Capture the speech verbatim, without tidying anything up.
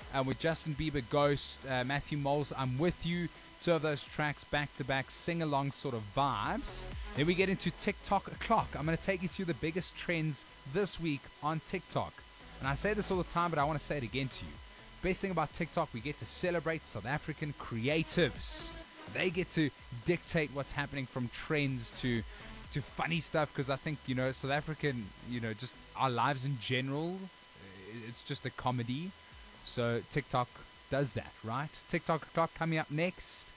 um, with Justin Bieber, Ghost, uh, Matthew Moles, I'm With You. Two of those tracks back-to-back, sing-along sort of vibes. Then we get into TikTok O'Clock. I'm going to take you through the biggest trends this week on TikTok. And I say this all the time, but I want to say it again to you. Best thing about TikTok, we get to celebrate South African creatives. They get to dictate what's happening, from trends to to funny stuff, because I think, you know, South African, you know, just our lives in general, it's just a comedy. So TikTok does that, right? TikTok O'Clock coming up next.